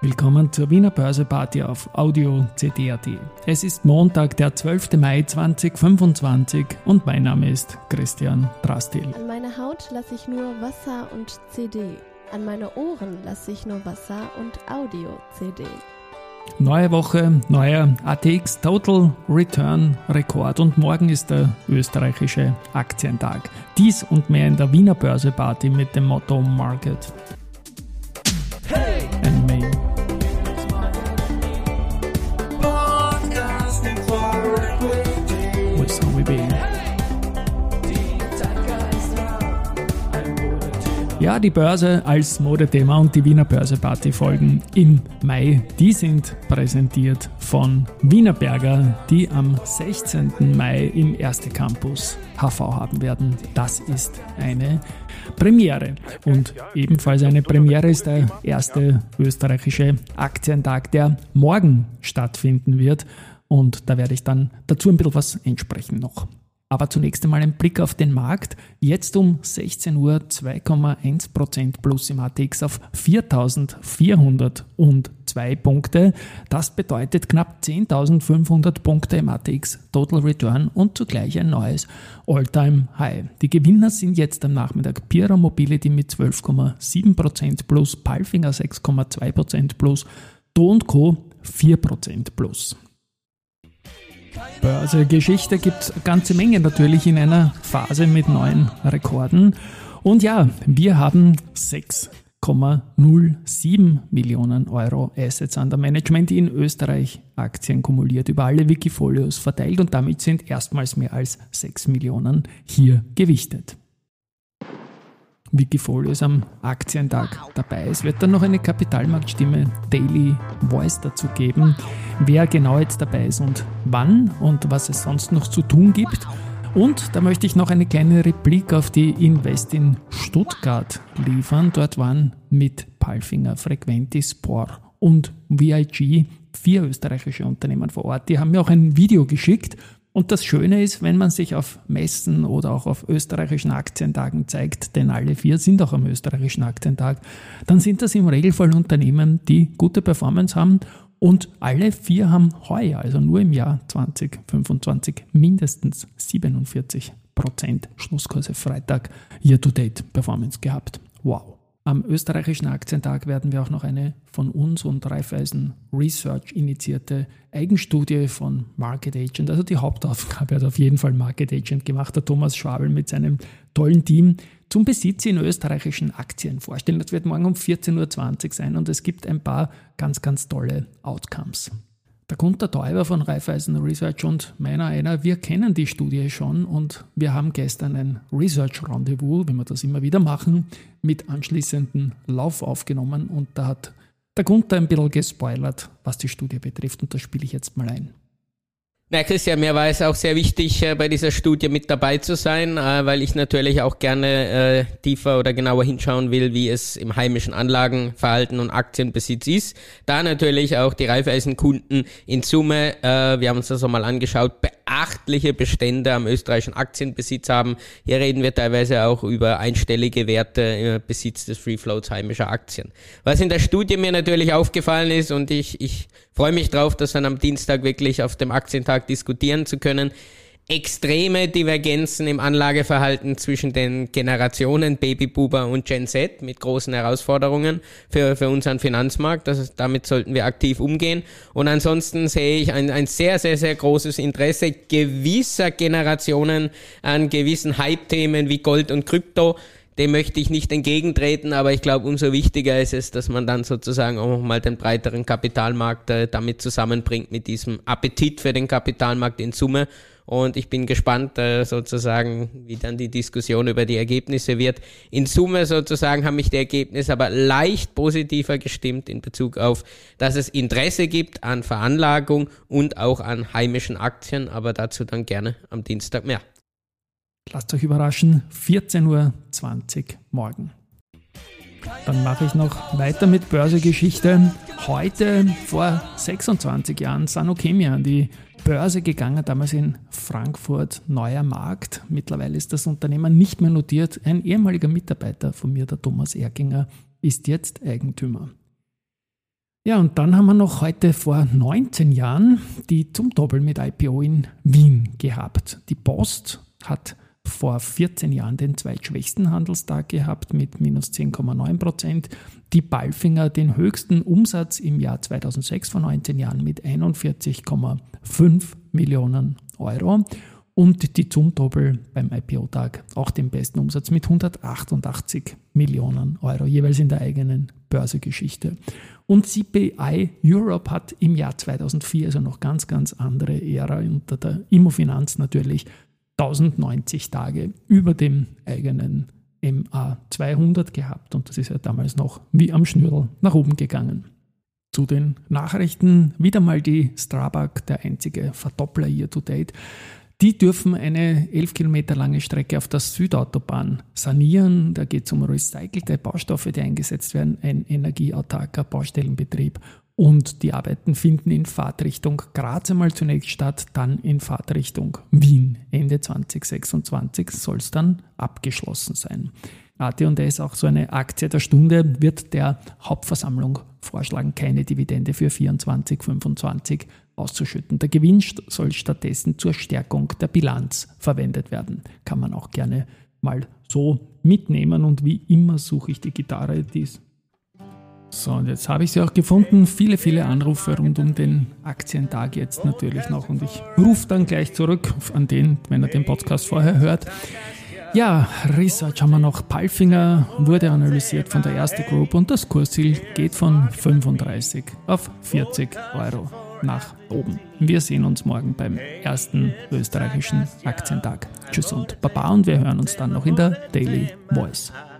Willkommen zur Wiener Börse-Party auf Audio CD.at. Es ist Montag, der 12. Mai 2025 und mein Name ist Christian Drastil. An meine Haut lasse ich nur Wasser und CD. An meine Ohren lasse ich nur Wasser und Audio-CD. Neue Woche, neuer ATX Total Return Rekord und morgen ist der österreichische Aktientag. Dies und mehr in der Wiener Börse-Party mit dem Motto Market and Me. With how we be. Ja, die Börse als Modethema und die Wiener Börse-Party folgen im Mai. Die sind präsentiert von Wienerberger, die am 16. Mai im Erste Campus HV haben werden. Das ist eine Premiere. Und ebenfalls eine Premiere ist der erste österreichische Aktientag, der morgen stattfinden wird. Und da werde ich dann dazu ein bisschen was entsprechen noch. Aber zunächst einmal ein Blick auf den Markt. Jetzt um 16 Uhr 2,1% plus im ATX auf 4.402 Punkte. Das bedeutet knapp 10.500 Punkte im ATX Total Return und zugleich ein neues All-Time High. Die Gewinner sind jetzt am Nachmittag Pierer Mobility mit 12,7% plus, Palfinger 6,2% plus, Do & Co 4% plus. Börsegeschichte gibt es eine ganze Menge natürlich in einer Phase mit neuen Rekorden. Und ja, wir haben 6,07 Millionen Euro Assets under Management in Österreich Aktien kumuliert über alle Wikifolios verteilt und damit sind erstmals mehr als 6 Millionen hier gewichtet. Wikifolios am Aktientag dabei. Es wird dann noch eine Kapitalmarktstimme Daily Voice dazu geben, wer genau jetzt dabei ist und wann und was es sonst noch zu tun gibt. Und da möchte ich noch eine kleine Replik auf die Invest in Stuttgart liefern. Dort waren mit Palfinger, Frequentis, Spor und VIG 4 österreichische Unternehmen vor Ort. Die haben mir auch ein Video geschickt. Und das Schöne ist, wenn man sich auf Messen oder auch auf österreichischen Aktientagen zeigt, denn alle 4 sind auch am österreichischen Aktientag, dann sind das im Regelfall Unternehmen, die gute Performance haben und alle 4 haben heuer, also nur im Jahr 2025, mindestens 47% Schlusskurse Freitag Year-to-Date Performance gehabt. Wow! Am österreichischen Aktientag werden wir auch noch eine von uns und Raiffeisen Research initiierte Eigenstudie von Market Agent, also die Hauptaufgabe hat auf jeden Fall Market Agent gemacht, der Thomas Schwabel mit seinem tollen Team, zum Besitz in österreichischen Aktien vorstellen. Das wird morgen um 14.20 Uhr sein und es gibt ein paar ganz, ganz tolle Outcomes. Der Gunter Teuber von Raiffeisen Research und meiner, wir kennen die Studie schon und wir haben gestern ein Research-Rendezvous, wie wir das immer wieder machen, mit anschließendem Lauf aufgenommen und da hat der Gunter ein bisschen gespoilert, was die Studie betrifft und das spiele ich jetzt mal ein. Na Christian, mir war es auch sehr wichtig, bei dieser Studie mit dabei zu sein, weil ich natürlich auch gerne tiefer oder genauer hinschauen will, wie es im heimischen Anlagenverhalten und Aktienbesitz ist. Da natürlich auch die Raiffeisen-Kunden in Summe, wir haben uns das auch mal angeschaut, beachtliche Bestände am österreichischen Aktienbesitz haben. Hier reden wir teilweise auch über einstellige Werte im Besitz des Free Floats heimischer Aktien. Was in der Studie mir natürlich aufgefallen ist und ich freue mich drauf, das dann am Dienstag wirklich auf dem Aktientag diskutieren zu können. Extreme Divergenzen im Anlageverhalten zwischen den Generationen Babyboomer und Gen Z mit großen Herausforderungen für unseren Finanzmarkt. Damit sollten wir aktiv umgehen. Und ansonsten sehe ich ein sehr, sehr, sehr großes Interesse gewisser Generationen an gewissen Hype-Themen wie Gold und Krypto. Dem möchte ich nicht entgegentreten, aber ich glaube, umso wichtiger ist es, dass man dann sozusagen auch mal den breiteren Kapitalmarkt damit zusammenbringt mit diesem Appetit für den Kapitalmarkt in Summe. Und ich bin gespannt sozusagen, wie dann die Diskussion über die Ergebnisse wird. In Summe sozusagen haben mich die Ergebnisse aber leicht positiver gestimmt in Bezug auf, dass es Interesse gibt an Veranlagung und auch an heimischen Aktien, aber dazu dann gerne am Dienstag mehr. Lasst euch überraschen, 14.20 Uhr morgen. Dann mache ich noch weiter mit Börsegeschichte. Heute vor 26 Jahren Sanochemia an die Börse gegangen, damals in Frankfurt, Neuer Markt. Mittlerweile ist das Unternehmen nicht mehr notiert. Ein ehemaliger Mitarbeiter von mir, der Thomas Erkinger, ist jetzt Eigentümer. Ja, und dann haben wir noch heute vor 19 Jahren die Zumtobel mit IPO in Wien gehabt. Die Post hat vor 14 Jahren den zweitschwächsten Handelstag gehabt mit minus 10,9%. Die Palfinger den höchsten Umsatz im Jahr 2006 vor 19 Jahren mit 41,5 Millionen Euro. Und die Zumtobel beim IPO-Tag auch den besten Umsatz mit 188 Millionen Euro, jeweils in der eigenen Börsegeschichte. Und CPI Europe hat im Jahr 2004, also noch ganz andere Ära unter der Immofinanz natürlich, 1090 Tage über dem eigenen MA200 gehabt. Und das ist ja damals noch wie am Schnürl nach oben gegangen. Zu den Nachrichten wieder mal die Strabag, der einzige Verdoppler year to date. Die dürfen eine 11 Kilometer lange Strecke auf der Südautobahn sanieren. Da geht es um recycelte Baustoffe, die eingesetzt werden, ein energieautarker Baustellenbetrieb. Und die Arbeiten finden in Fahrtrichtung Graz einmal zunächst statt, dann in Fahrtrichtung Wien. Ende 2026 soll es dann abgeschlossen sein. AT&S, auch so eine Aktie der Stunde, wird der Hauptversammlung vorschlagen, keine Dividende für 24, 25 auszuschütten. Der Gewinn soll stattdessen zur Stärkung der Bilanz verwendet werden. Kann man auch gerne mal so mitnehmen. Und wie immer suche ich die Gitarre, die ist. So, und jetzt habe ich sie auch gefunden. Viele Anrufe rund um den Aktientag jetzt natürlich noch. Und ich rufe dann gleich zurück an den, wenn er den Podcast vorher hört. Ja, Research haben wir noch. Palfinger wurde analysiert von der Erste Group und das Kursziel geht von 35 auf 40 Euro nach oben. Wir sehen uns morgen beim ersten österreichischen Aktientag. Tschüss und Baba, und wir hören uns dann noch in der Daily Voice.